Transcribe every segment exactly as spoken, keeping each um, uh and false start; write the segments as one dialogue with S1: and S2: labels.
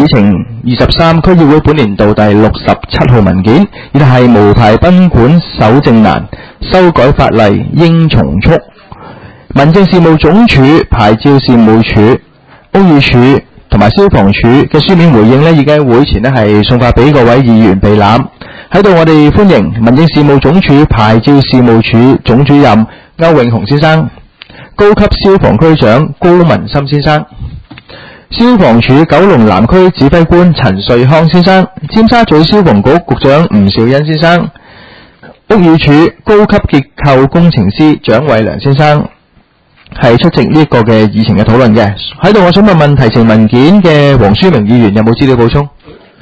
S1: 議程二十三區議會本年度第六十七號文件，亦係無牌賓館搜證難，修改法例應從速。民政事務總署、牌照事務處、屋宇署同埋消防處嘅書面回應呢，已經喺會前呢係送發俾各位議員備覽。喺度我哋歡迎民政事務總署牌照事務處總主任歐永雄先生、高級消防區長高文森先生、消防處九龍南區指揮官陳瑞康先生、尖沙咀消防局局長吳兆恩先生、屋宇署高級結構工程師蔣偉良先生係出席呢一個嘅議程嘅討論嘅。喺度我想問問提呈文件嘅黃書明議員有冇資料補充？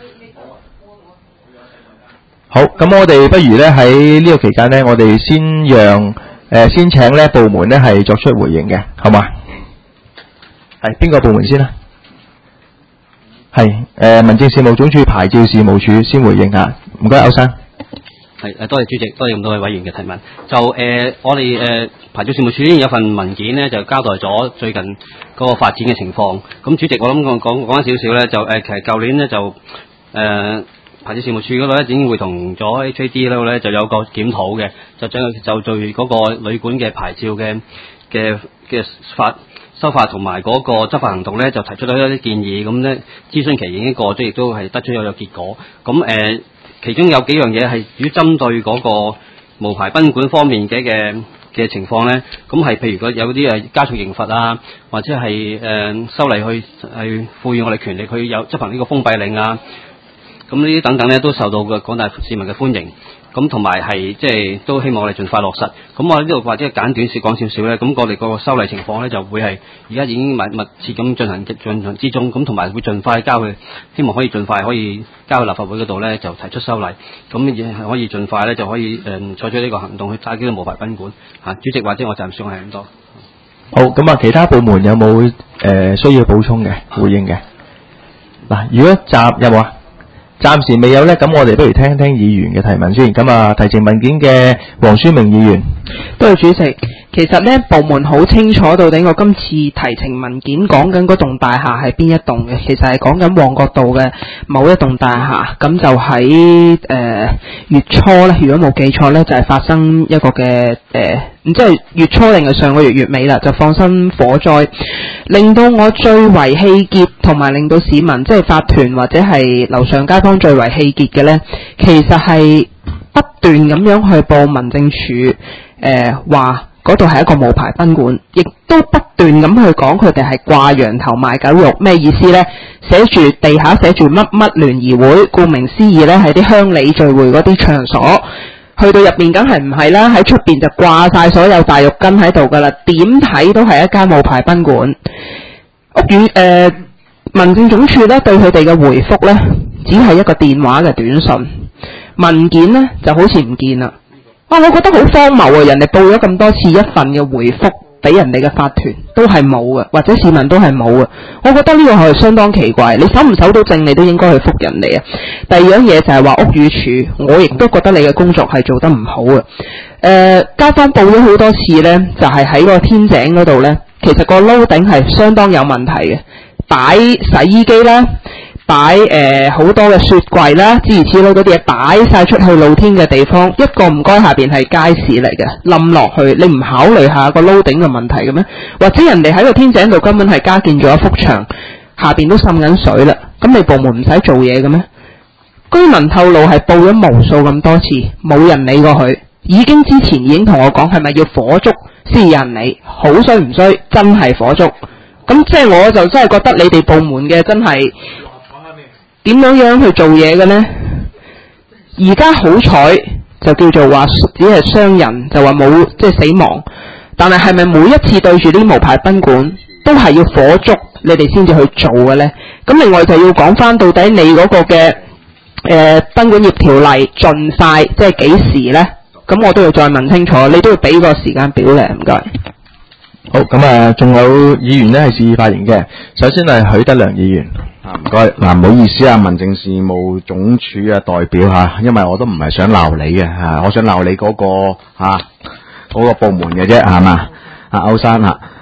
S1: 好，咁我哋不如咧喺呢個期間咧，我哋先讓誒、呃、先請咧部門咧係作出回應嘅，好嘛？係邊個部門先啊？係誒、呃、民政事務總署牌照事務處先回應下，唔該歐生。
S2: 係誒，多謝主席，多謝咁多位委員嘅提問。就誒、呃，我哋誒、呃、牌照事務處呢有份文件咧，就交代咗最近嗰個發展嘅情況。咁主席，我諗我講講翻少少咧，就誒、呃、其實舊年咧就誒。呃牌照事務處嗰度咧已經會同咗 H A D 嗰度咧就有個檢討嘅，就將就對嗰個旅館嘅牌照嘅嘅嘅法修法同埋嗰個執法行動咧就提出咗一啲建議，咁咧諮詢期已經過咗，亦都係得出咗有結果。咁誒、呃，其中有幾樣嘢係主要針對嗰個無牌賓館方面嘅嘅嘅情況咧，咁係譬如嗰有啲誒加重刑罰啊，或者係誒、呃、修例去係賦予我哋權力去有執行呢個封閉令啊。咁呢啲等等咧都受到嘅廣大市民嘅歡迎，咁同埋係即係都希望我哋盡快落實。咁我喺呢度或者簡短少講少少咧，咁我哋個修例情況咧就會係而家已經密密切咁進行進行之中，咁同埋會盡快交去，希望可以盡快可以交去立法會嗰度咧就提出修例，咁亦係可以盡快咧就可以誒、呃、採取呢個行動去打擊個無牌賓館嚇。主席或者我暫時係咁多。
S1: 好，咁啊，其他部門有冇誒、呃、需要補充嘅回應嘅？嗱，如果集有冇啊？暫時未有呢，咁我哋不如聽聽議員嘅提問先。咁啊，提呈文件嘅黃書明議員，
S3: 多謝主席。其實呢，部門好清楚到底我今次提呈文件講緊嗰棟大廈係邊一棟嘅，其實係講緊旺角道嘅某一棟大廈。咁就喺誒、呃、月初呢，如果冇記錯呢，就係、是、發生一個嘅誒，唔知係月初定係上個月月尾啦，就放生火災，令到我最為氣結，同埋令到市民即係法團或者係樓上街坊最為氣結嘅呢，其實係不斷咁樣去報民政處誒話嗰度係一個無牌賓館，亦都不斷咁去講佢哋係掛羊頭賣狗肉。咩意思呢？寫住地下寫住乜乜聯誼會，顧名思義呢係啲鄉里聚會嗰啲場所。去到入面梗係唔係啦，喺出邊就掛晒所有大浴巾喺度噶啦，點睇都係一間無牌賓館。屋宇誒民政總署呢對佢哋嘅回覆呢，只係一個電話嘅短信，文件呢就好似唔見啦。啊，我覺得好荒謬啊！人哋報咗咁多次一份嘅回覆俾人哋嘅法團都係冇嘅，或者市民都係冇嘅。我覺得呢個係相當奇怪。你守唔守到證，你都應該去覆人哋啊。第二樣嘢就係話屋宇署，我亦都覺得你嘅工作係做得唔好啊。誒、呃，街坊報咗好多次呢，就係、是、喺個天井嗰度呢，其實個樓頂係相當有問題嘅，擺洗衣機啦。擺誒好多嘅雪櫃啦，諸如此類嗰啲嘢擺晒出去露天嘅地方，一個唔該下邊係街市嚟嘅，冧落去，你唔考慮下個樓頂嘅問題嘅咩？或者人哋喺個天井度根本係加建咗一幅牆，下邊都滲緊水啦，咁你部門唔使做嘢嘅咩？居民透露係報咗無數咁多次，冇人理過佢，已經之前已經同我講係咪要火燭先有人理，好衰唔衰？真係火燭，咁即係我就真係覺得你哋部門嘅真係。點樣樣去做嘢嘅呢？而家好彩就叫做話只係傷人，就話冇即係死亡。但係係咪每一次對住啲無牌賓館都係要火燭，你哋先至去做嘅呢？咁另外就要講翻到底你嗰個嘅誒賓館業條例盡快即係幾時呢？咁我都要再問清楚，你都要俾個時間表咧，唔該。
S1: 好，咁啊，仲有議員呢係示意發言嘅。首先係許德良議員。
S4: 啊，唔該，嗱，唔好意思啊，民政事務總署嘅代表吓，因為我都唔係想鬧你嘅吓，我想鬧你嗰個吓嗰個部門嘅啫，係嘛？啊，歐生吓，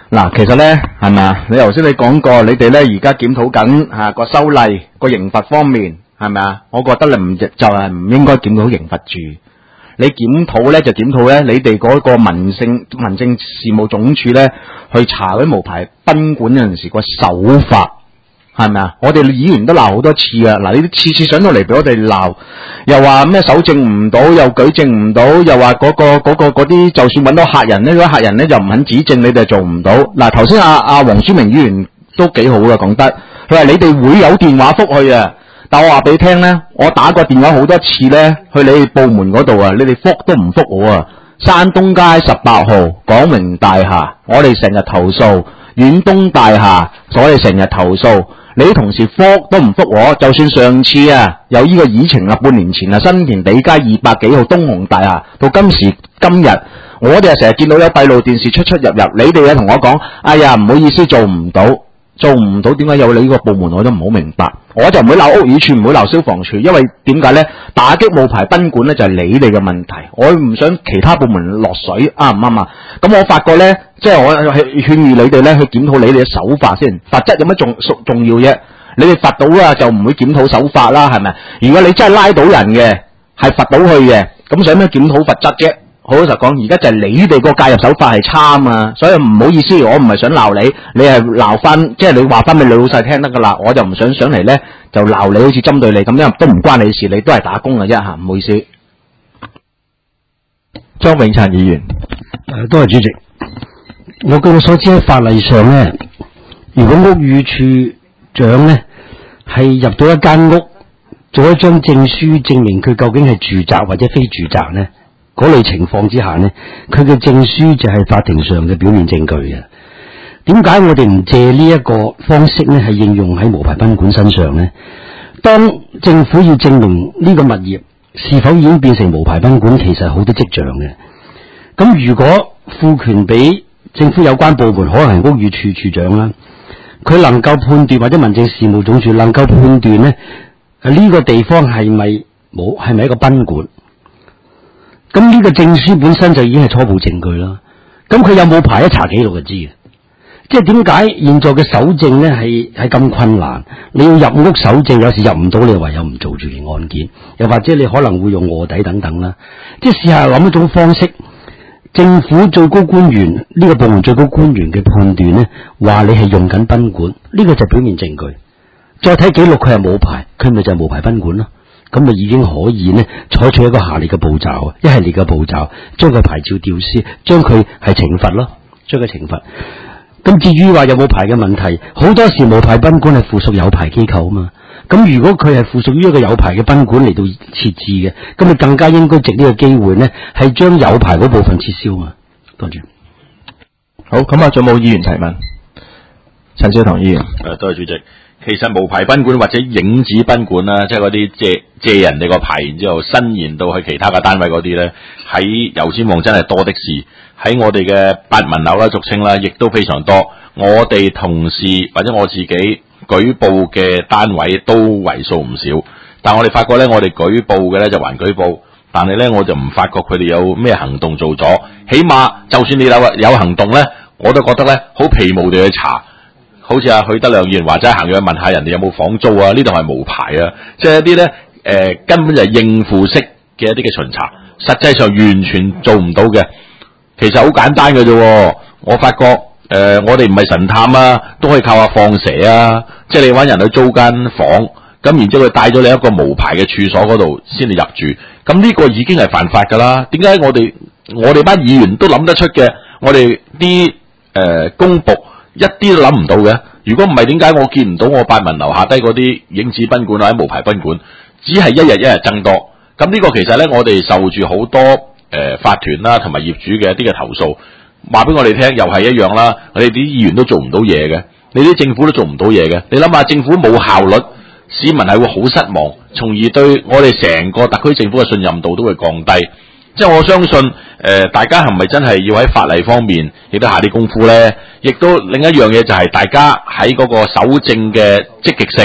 S4: 嗱，其實咧係咪啊？你頭先你講過，你哋咧而家檢討緊吓個修例個刑罰方面係咪啊？我覺得你唔就係唔應該檢討刑罰住。你檢討咧就檢討咧，你哋嗰個民政民政事務總署咧去查嗰啲無牌賓館嗰陣時個手法係咪啊？我哋議員都鬧好多次啊！嗱，你次次上到嚟俾我哋鬧，又話咩搜證唔到，又舉證唔到，又話嗰、嗰個嗰、嗰個嗰啲就算揾到客人呢，嗰啲客人咧就唔肯指證，你哋做唔到。嗱，頭先阿阿黃書明議員都幾好嘅講得，佢話你哋會有電話覆去啊。但我話俾你聽咧，我打過電話好多次咧，去你哋部門嗰度啊，你哋覆都唔覆我啊！山東街十八號廣榮大廈，我哋成日投訴；遠東大廈，我哋成日投訴。你啲同事覆都唔覆我，就算上次啊有呢個議程啊，半年前啊，新田地街二百幾號東紅大廈，到今時今日，我哋啊成日見到有閉路電視出出入入，你哋啊同我講，哎呀唔好意思，做唔到。做唔到，點解有你呢個部門我都唔好明白。我就唔會鬧屋宇署，唔會鬧消防處，因為點解呢？打擊無牌賓館呢就係你哋嘅問題，我唔想其他部門落水，啱唔啱啊？咁我發覺呢，即係我係勸喻你哋呢去檢討你哋嘅手法先，罰則有乜重重要啫？你哋罰到啊就唔會檢討手法啦，係咪？如果你真係拉到人嘅，係罰到佢嘅，咁使咩檢討罰則啫？好老實講，而家就係你哋個介入手法係差啊嘛，所以唔好意思，我唔係想鬧你，你係鬧翻，即係你話翻俾你老細聽得噶啦，我就唔想上嚟咧就鬧你，好似針對你咁樣，都唔關你事，你都係打工嘅啫吓，唔好意思。
S1: 莊永燦議員，
S5: 誒，多謝主席。我據我所知喺法例上咧，如果屋宇署長咧係入到一間屋，做一張證書證明佢究竟係住宅或者非住宅咧。嗰類情況之下呢，佢嘅證書就係法庭上嘅表面證據嘅。點解我哋唔借呢一個方式呢？係應用喺無牌賓館身上呢？當政府要證明呢個物業是否已經變成無牌賓館，其實好多跡象嘅。咁如果賦權俾政府有關部門，可能係屋宇署署長啦，佢能夠判斷，或者民政事務總署能夠判斷呢，呢個地方係咪冇係咪一個賓館？咁呢個證書本身就已經係初步證據啦。咁佢有冇牌一查記錄就知嘅。即係點解現在嘅搜證咧係係咁困難？你要入屋搜證，有時入唔到，你唯有唔做住件案件，又或者你可能會用臥底等等啦。即係試下諗一種方式，政府最高官員呢、呢個部門最高官員嘅判斷咧，話你係用緊賓館，呢、呢個就係表面證據。再睇記錄，佢係冇牌，佢咪就係無牌賓館咯。咁咪已經可以呢採取一個下列嘅步驟，一系列嘅步驟，將佢牌照吊銷，將佢係懲罰咯，將佢懲罰。咁至於話有冇牌嘅問題，好多時無牌賓館係附屬有牌機構啊嘛。咁如果佢係附屬於一個有牌嘅賓館嚟到設置嘅，咁你更加應該藉呢個機會呢，係將有牌嗰部分撤銷嘛。多謝。
S1: 好，咁啊，仲有冇議員提問？陳少棠議員。
S6: 誒，多謝主席。其實無牌賓館或者影子賓館啦，即係嗰啲借借人哋個牌，然之後伸延到去其他嘅單位嗰啲咧，喺油尖旺真係多的是。喺我哋嘅八文樓啦，俗稱啦，亦都非常多。我哋同事或者我自己舉報嘅單位都為數唔少，但我哋發覺咧，我哋舉報嘅咧就還舉報，但係咧我就唔發覺佢哋有咩行動做咗。起碼就算你有有行動咧，我都覺得咧好皮毛地去查。好似阿許德亮議員話齋，行去問下人哋有冇房租啊？呢度係無牌啊！即係一啲咧誒，根本就係應付式嘅一啲嘅巡查，實際上完全做唔到嘅。其實好簡單嘅啫。我發覺誒、呃，我哋唔係神探啊，都可以靠下放蛇啊！即係你揾人去租間房，咁然之後佢帶咗你一個無牌嘅處所嗰度先至入住，咁呢個已經係犯法㗎啦。點解我哋我哋班議員都諗得出嘅？我哋啲誒公僕一啲都諗唔到嘅。如果唔係，點解我見唔到我八文樓下低嗰啲影子賓館或者無牌賓館，只係一日一日增多。咁呢個其實咧，我哋受住好多誒、呃、法團啦同埋業主嘅一啲嘅投訴，話俾我哋聽，又係一樣啦。我哋啲議員都做唔到嘢嘅，你啲政府都做唔到嘢嘅。你諗下，政府冇效率，市民係會好失望，從而對我哋成個特區政府嘅信任度都會降低。即係我相信，誒、呃，大家係咪真係要喺法例方面亦都下啲功夫咧？亦都另一樣嘢就係大家喺嗰個搜證嘅積極性，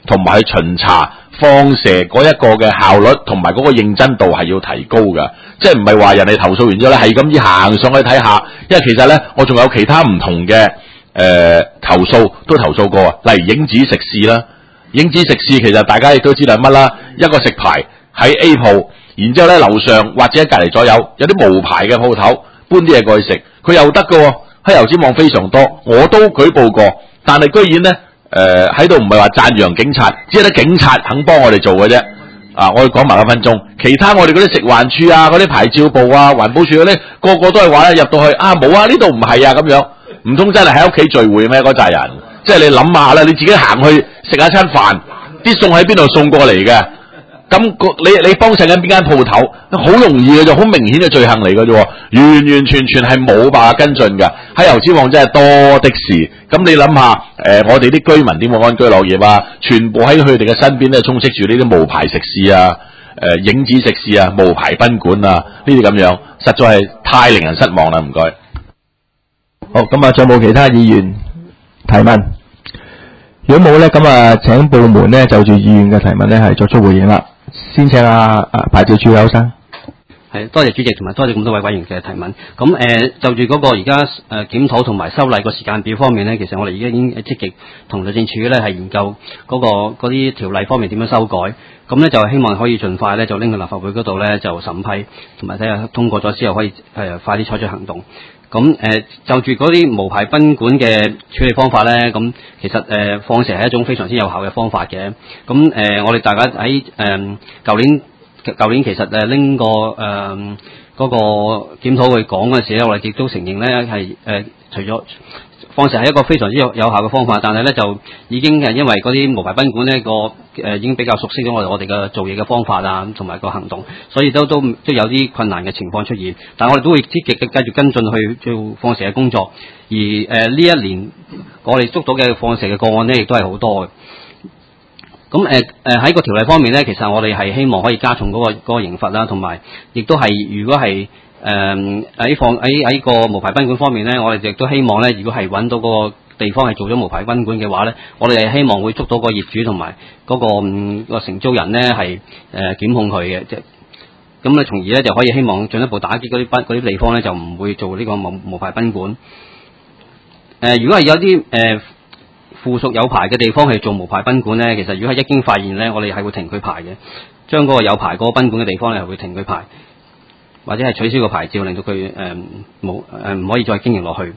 S6: 同埋去巡查放射嗰一個嘅效率同埋嗰個認真度係要提高㗎，即係唔係話人哋投訴完之後咧係咁依行上去睇下，因為其實咧我仲有其他唔同嘅誒、呃、投訴都投訴過啊，例如影子食肆啦，影子食肆其實大家亦都知道係乜啦，一個食牌喺 A 鋪，然之後咧樓上或者隔離左右有啲無牌嘅鋪頭搬啲嘢過去食，佢又得㗎喎，喺油尖旺非常多，我都舉報過，但係居然咧。誒喺度唔係話讚揚警察，只係得警察肯幫我哋做嘅啫。啊，我哋講埋一分鐘，其他我哋嗰啲食環署啊、嗰啲牌照部啊、環保署嗰啲，個個都係話咧入到去啊冇啊，呢度唔係啊咁樣，唔通真係喺屋企聚會咩？嗰扎人，即係你諗下啦，你自己行去食下餐飯，啲餸喺邊度送過嚟嘅？咁你你幫襯緊邊間鋪頭，好容易嘅就好明顯嘅罪行嚟嘅啫，完完全全係冇辦法跟進嘅。喺油尖旺真係多的是，咁你諗下，誒、呃、我哋啲居民點會安居樂業啊？全部喺佢哋嘅身邊咧，充斥住呢啲無牌食肆啊、誒、呃、影子食肆啊、無牌賓館啊，呢啲咁樣，實在係太令人失望啦！唔該。
S1: 好，咁啊，仲有冇其他議員提問？如果冇咧，咁啊請部門咧就住議員嘅提問咧係作出回應啦。先請阿啊牌照處邱生。
S2: 係，多謝主席同埋多謝咁多位委員嘅提問。咁誒、呃、就住嗰個而家誒檢討同埋修例個時間表方面咧，其實我哋而家已經積極同律政處咧係研究嗰、那個嗰啲條例方面點樣修改。咁咧就希望可以盡快咧就拎去立法會嗰度咧就審批，同埋睇下通過咗之後可以誒、呃、快啲採取行動。咁誒、呃、就住嗰啲無牌賓館嘅處理方法咧，咁其實誒、呃、放蛇係一種非常之有效嘅方法嘅。咁誒、呃、我哋大家喺誒舊年舊年其實誒拎個誒嗰個檢討去講嘅時咧，我哋亦都承認咧係誒除咗放蛇係一個非常之有有效嘅方法，但係咧就已經係因為嗰啲無牌賓館呢個誒、呃、已經比較熟悉咗我哋我哋嘅做嘢嘅方法啊，同埋個行動，所以都都都有啲困難嘅情況出現。但係我哋都會積極嘅繼續跟進去做放蛇嘅工作。而誒呢、呃、一年我哋捉到嘅放蛇嘅個案呢，亦都係好多嘅。咁誒誒喺個條例方面咧，其實我哋係希望可以加重嗰、那個嗰、那個刑罰啦，同埋亦都係如果係誒喺放喺喺個無牌賓館方面咧，我哋亦都希望咧，如果係揾到嗰個地方係做咗無牌賓館嘅話咧，我哋係希望會捉到個業主同埋嗰個、嗯、個承租人咧係誒檢控佢嘅，即係咁咧，從而咧就可以希望進一步打擊嗰啲賓嗰啲地方咧，就唔會做呢個無無牌賓館。誒、呃，如果係有啲誒。呃附屬有牌嘅地方係做無牌賓館咧，其實如果係一經發現咧，我哋係會停佢牌嘅，將嗰個有牌嗰個賓館嘅地方咧係會停佢牌，或者係取消個牌照，令到佢誒冇誒唔可以再經營落去。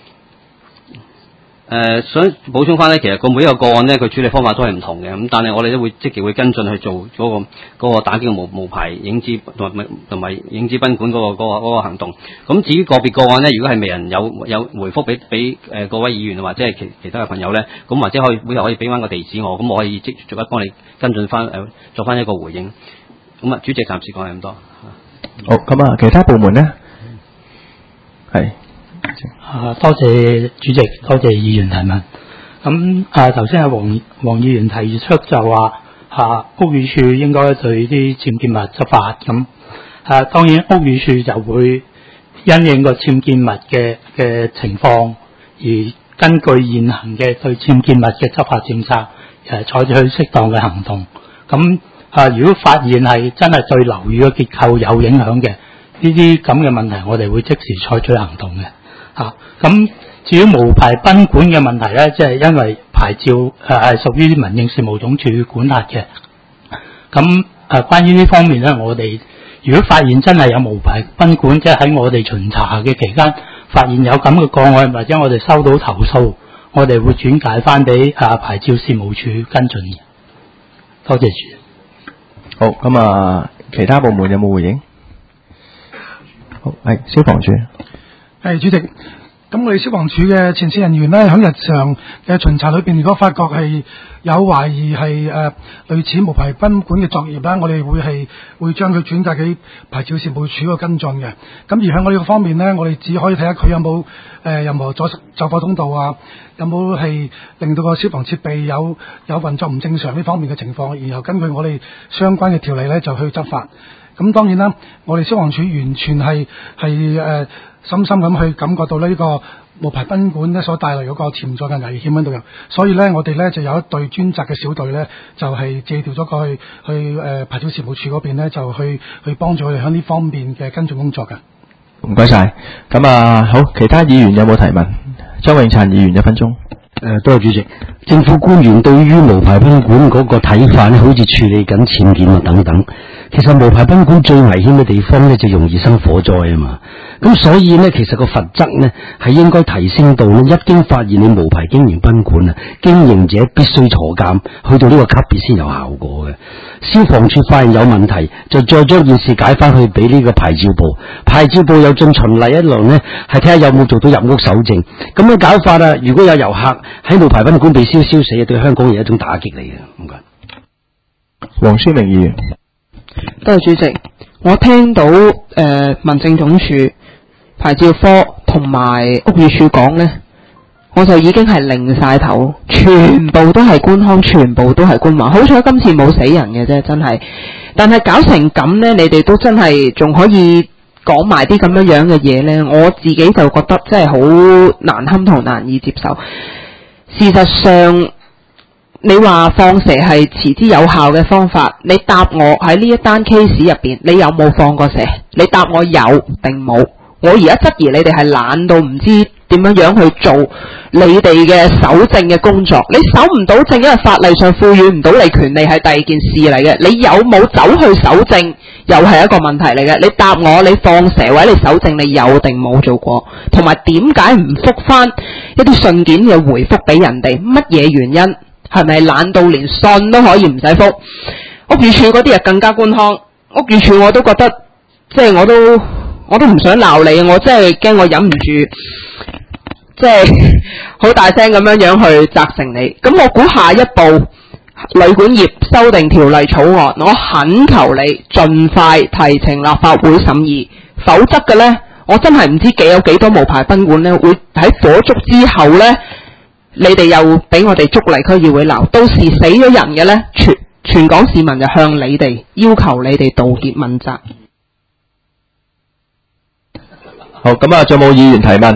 S2: 誒、呃、想補充翻咧，其實個每一個個案咧，佢處理方法都係唔同嘅，咁但係我哋都會積極會跟進去做嗰、那個嗰、那個打擊無無牌影子同埋同埋影子賓館嗰、那個嗰、那個那個行動。咁至於個別個案咧，如果係未人有有回覆俾俾誒各位議員或者係其其他嘅朋友咧，咁或者可以每日可以俾翻個地址我，咁我可以即逐一幫你跟進翻誒做翻一個回應。咁啊，主席暫時講係咁多。
S1: 好，咁啊，其他部門咧係。
S7: 啊，多謝主席，多謝議員提問。咁啊，頭先阿黃黃議員提出就話啊，屋宇署應該對啲僭建物執法。咁啊，當然屋宇署就會因應個僭建物嘅嘅情況，而根據現行嘅對僭建物嘅執法政策，誒採取適當嘅行動。咁啊，如果發現係真係對樓宇嘅結構有影響嘅呢啲咁嘅問題，我哋會即時採取行動嘅。嚇，咁、啊、至於無牌賓館嘅問題咧，即、就、係、是、因為牌照誒係屬於民政事務總署管轄嘅。咁誒、啊、關於呢方面咧，我哋如果發現真係有無牌賓館，即係喺我哋巡查嘅期間發現有咁嘅個案，或者我哋收到投訴，我哋會轉介翻俾啊牌照事務處跟進嘅。多謝主。
S1: 好，咁啊，其他部門有冇回應？好，係消防處。
S8: 係主席，咁我哋消防處嘅前線人員咧，喺日常嘅巡查裏邊，如果發覺係有懷疑係誒、呃、類似無牌賓館嘅作業啦，我哋會係會將佢轉介俾牌照事務處個跟進嘅。咁而喺我哋個方面咧，我哋只可以睇下佢有冇誒、呃、任何阻走火通道啊，有冇係令到個消防設備有有運作唔正常呢方面嘅情況，然後根據我哋相關嘅條例咧就去執法。 咁當然啦，我哋消防處完全係係誒深深咁去感覺到呢、這個無牌賓館咧所帶嚟嗰個潛在嘅危險喺度嘅，所以咧我哋咧就有一隊專責嘅小隊咧，就係、是、借調咗過去去誒、呃、牌照事務處嗰邊咧，就去去幫助佢哋喺呢方面嘅跟進工作嘅。
S1: 唔該晒。咁啊，好，其他議員有冇提問？張永燦議員一分鐘。
S5: 誒、呃，多謝主席。政府官員對於無牌賓館嗰個睇法咧，好似處理緊僭建啊等等。其實無牌賓館最危險嘅地方咧，就容易生火災啊嘛。咁所以咧，其實個罰則咧係應該提升到咧，一經發現你無牌經營賓館啊，經營者必須坐監，去到呢個級別先有效果嘅。消防處發現有問題，就再將件事解翻去俾呢個牌照部，牌照部又進巡例一輪呢，係睇下有冇做到入屋搜證。咁樣搞法啊，如果有遊客喺無牌賓館被燒燒死，對香港係一種打擊嚟嘅。唔該。
S1: 黃書明議員，
S3: 多謝主席。我聽到誒、呃、民政總署、牌照科同埋屋宇署講呢，我就已經係擰晒頭，全部都係官腔，全部都係官話。好彩今次冇死人嘅啫，真係。但係搞成咁呢，你哋都真係仲可以講埋啲咁樣樣嘅嘢呢，我自己就覺得真係好難堪同難以接受。事實上，你話放蛇係持之有效嘅方法，你答我喺呢一單 case 入邊，你有冇放過蛇？你答我有定冇？我而家質疑你哋係懶到唔知點樣樣去做你哋嘅搜證嘅工作。你搜唔到證，因為法例上賦予唔到你權利係第二件事嚟嘅。你有冇走去搜證，又係一個問題嚟嘅。你答我，你放蛇或者你搜證，你有定冇做過？同埋點解唔覆翻一啲信件嘅回覆俾人哋？乜嘢原因？係咪懶到連信都可以唔使覆？屋宇署嗰啲又更加官腔。屋宇署我都覺得，即係我都我都唔想鬧你，我真係驚我忍唔住，即係好大聲咁樣樣去責成你。咁我估下一步旅館業修訂條例草案，我懇求你盡快提呈立法會審議，否則嘅呢，我真係唔知幾有幾多無牌賓館呢會喺火燭之後呢。你哋又俾我哋捉嚟區議會鬧，到時死咗人嘅呢，全全港市民就向你哋要求你哋道歉問責。
S1: 好，咁啊，仲有冇議員提問？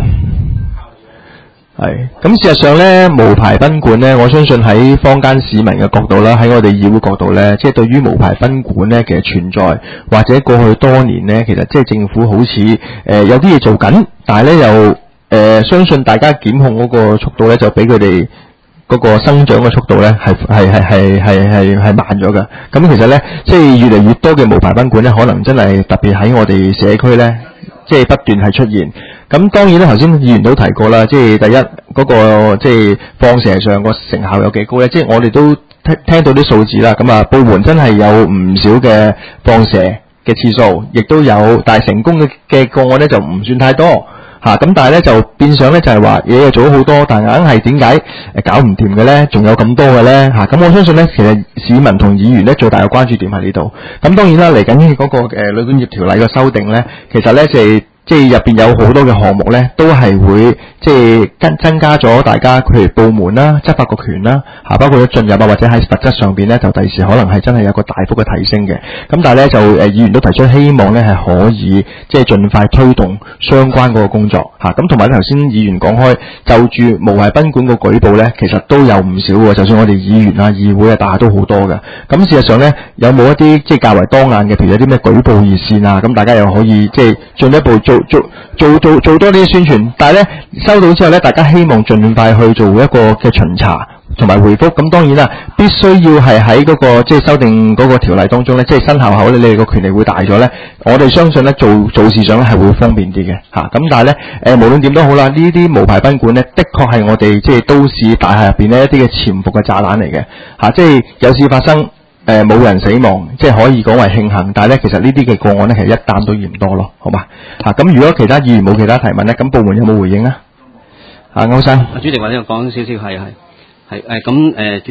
S1: 係，咁事實上呢，無牌賓館呢，我相信喺坊間市民嘅角度啦，喺我哋議會角度呢，即係對於無牌賓館呢嘅存在，或者過去多年呢，其實即係政府好似誒、呃、有啲嘢做緊，但係呢又。誒、呃，相信大家檢控嗰個速度咧，就比佢哋嗰個生長嘅速度咧，係係係係係係係慢咗㗎。咁其實咧，即係越嚟越多嘅無牌賓館咧，可能真係特別喺我哋社區咧，即係不斷係出現。咁當然咧，頭先議員都提過啦，即係第一嗰、那個即係放蛇上個成效有幾高咧？即係我哋都聽聽到啲數字啦。咁啊，部門真係有唔少嘅放蛇嘅次數，亦都有，但係成功嘅嘅個案咧就唔算太多。嚇、啊、咁，但係咧就變相咧就係話嘢又做咗好多，但係硬係點解誒搞唔掂嘅咧？仲有咁多嘅咧嚇，咁、啊、我相信咧，其實市民同議員咧最大嘅關注點喺呢度。咁當然啦，嚟緊嗰個誒旅館業條例嘅修訂咧，其實咧就係、是。即係入邊有好多嘅項目咧，都係會即係增增加咗大家譬如部門啦、執法個權啦，嚇包括咗進入啊，或者喺實質上邊咧，就第時可能係真係有個大幅嘅提升嘅。咁但係咧就誒、呃、議員都提出希望咧係可以即係盡快推動相關嗰個工作嚇。咁同埋頭先議員講開就住無牌賓館個舉報咧，其實都有唔少喎。就算我哋議員啊、議會啊，大家都好多嘅。咁事實上咧，有冇一啲即係較為當眼嘅，譬如有啲咩舉報熱線啊，咁大家又可以即係進一步做。做做做做多啲宣傳，但係咧收到之後咧，大家希望盡快去做一個嘅巡查同埋回覆。咁當然啦，必須要係喺嗰個即係修訂嗰個條例當中咧，即係生效後咧，你哋個權力會大咗咧。我哋相信咧做做事上咧係會方便啲嘅嚇。咁但係咧誒，無論點都好啦，呢啲無牌賓館咧，的確係我哋即係都市大廈入邊呢一啲嘅潛伏嘅炸彈嚟嘅嚇。即係有事發生。誒冇、呃、人死亡，即係可以講為慶幸，但係咧，其實呢啲嘅個案咧，其實一單都嫌多咯，好嘛？嚇、啊、咁，如果其他議員冇其他提問咧，咁部門有冇回應啊？啊，歐生，
S2: 主席或者我講少少係係係誒咁誒，主席係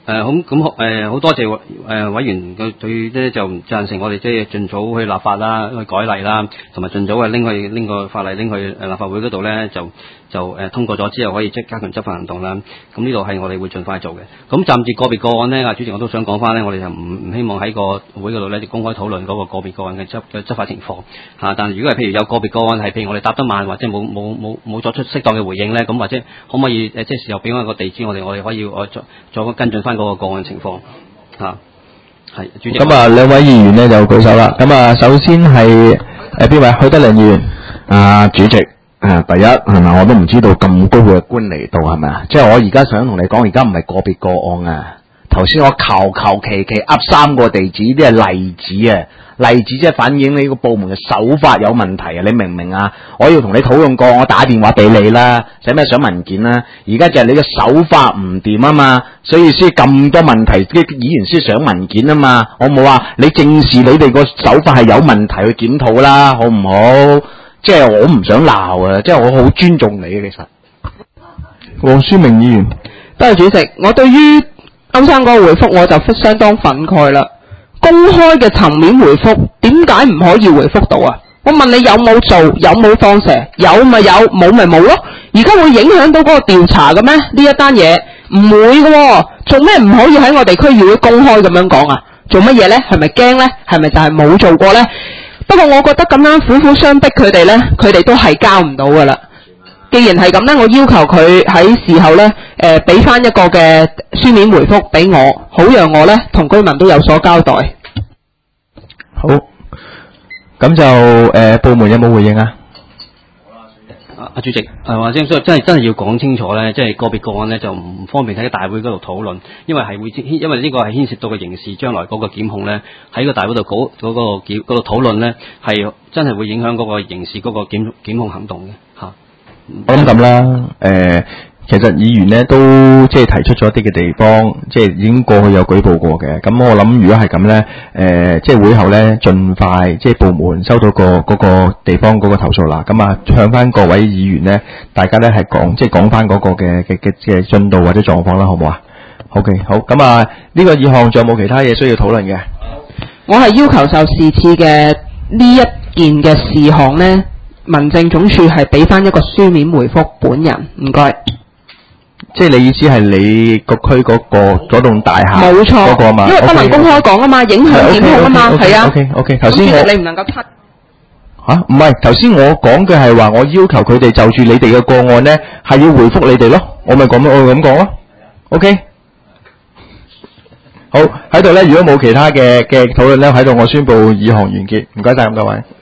S2: 誒好咁誒好多謝誒、呃、委員嘅對咧就贊成我哋即係盡早去立法啦，去改例啦，同埋盡早去拎去拎個法例拎去誒立法會嗰度咧就就誒、呃、通過咗之後可以即加強執法行動啦。咁呢度係我哋會盡快做嘅。咁暫時個別個案咧，啊主席我都想講翻咧，我哋就唔唔希望喺個會嗰度咧就公開討論嗰個個別個案嘅執嘅執法情況嚇、啊。但係如果係譬如有個別個案係譬如我哋答得慢或者冇冇冇冇作出適當嘅回應咧，咁或者可唔可以誒、呃、即係時候俾翻個地址我哋，我哋可以我再再跟進翻嗰個個案情況嚇。係、啊、主席。
S1: 咁啊，兩位議員咧就舉手啦。咁啊，首先係誒邊位？許德良議員。
S4: 啊，主席。啊，第一係咪我都唔知道咁高嘅官嚟到係咪啊？即係我而家想同你講，而家唔係個別個案啊。頭先我求求其其噏三個地址，啲係例子啊，例子即係反映你個部門嘅手法有問題啊！你明唔明啊？我要同你討論過，我打電話俾你啦，使咩上文件啦？而家就係你嘅手法唔掂啊嘛，所以先咁多問題，啲議員先上文件啊嘛。我冇話你正視你哋個手法係有問題去檢討啦，好唔好？即係我唔想鬧啊，即係我好尊重你嘅其實。
S1: 黃書明議員。
S3: 多謝主席，我對於歐生嗰個回覆我就相當憤慨啦。公開嘅層面回覆，點解唔可以回覆到啊？我問你有冇做，有冇放蛇，有咪有，冇咪冇咯。而家會影響到嗰個調查嘅咩？呢一單嘢唔會嘅喎，做咩唔可以喺我哋區議會公開咁樣講啊？做乜嘢呢？係咪驚呢？係咪就係冇做過呢？不過我覺得咁樣苦苦相逼佢哋呢，佢哋都係交唔到噶啦。既然係咁呢，我要求佢喺事後呢，誒俾翻一個嘅書面回覆俾我，好讓我呢同居民都有所交代。
S1: 好，咁就誒、呃、部門有冇回應啊？
S2: 阿主席，係或者所以真係真係要講清楚咧，即係個別個案咧就唔方便喺大會嗰度討論，因為係會因為呢個係牽涉到嘅刑事將來嗰個檢控咧，喺個大會度嗰嗰個檢嗰度討論咧，係真係會影響嗰個刑事嗰個檢檢控行動嘅嚇。
S1: 我諗咁啦，誒、呃，其實議員咧都即係提出咗一啲嘅地方，即係已經過去有舉報過嘅。咁我諗如果係咁咧，誒、呃，即係會後咧盡快即係部門收到個嗰個地方嗰個投訴啦，咁啊向翻各位議員咧，大家咧係講即係講翻嗰個嘅嘅嘅嘅進度或者狀況啦，好唔好啊？OK，好，咁啊呢個議項仲有冇其他嘢需要討論嘅？
S3: 我係要求就是次嘅呢一件嘅事項咧。民政總署係俾翻一個書面回覆本人，唔該。
S1: 即係你意思係你個區嗰個嗰棟大廈
S3: 冇錯
S1: 嗰個嘛？
S3: 因為不能公開講啊嘛，影響檢控啊嘛，係啊。
S1: OK OK，頭先我
S3: 你唔能夠 cut
S1: 吓，唔係頭先我講嘅係話，我要求佢哋就住你哋嘅個案咧，係要回覆你哋咯，我咪講我咁講咯。OK， 好喺度咧，如果冇其他嘅嘅討論咧，喺度我宣布議項完結，唔該晒咁多位。